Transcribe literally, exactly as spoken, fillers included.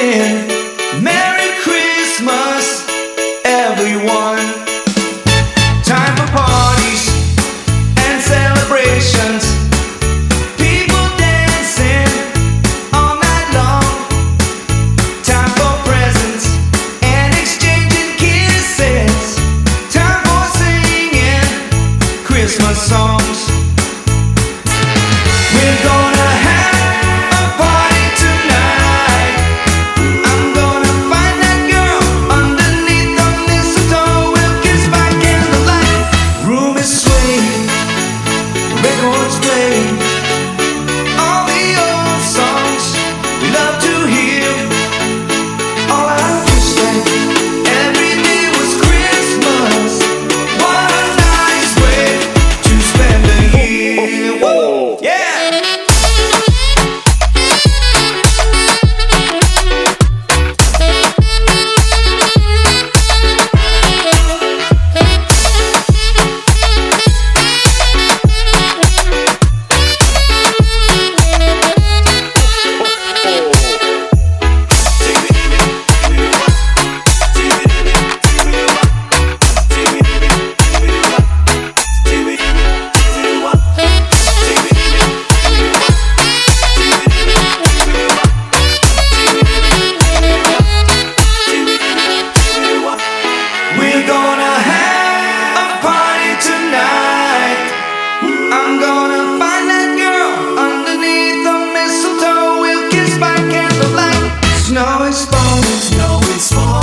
singing Merry Christmas, everyone. Time for parties and celebrations, people dancing all night long. Time for presents and exchanging kisses. Time for singing Christmas songs. We're gonna have a party tonight. I'm gonna find that girl underneath the mistletoe. We'll kiss by candlelight. Room is swaying, records playing, all the old songs we love to hear. All I wish that every day was Christmas. What a nice way to spend a year. Whoa. Yeah. We're gonna have a party tonight. I'm gonna find that girl underneath the mistletoe. We'll kiss by candlelight. Snow is falling, snow is falling.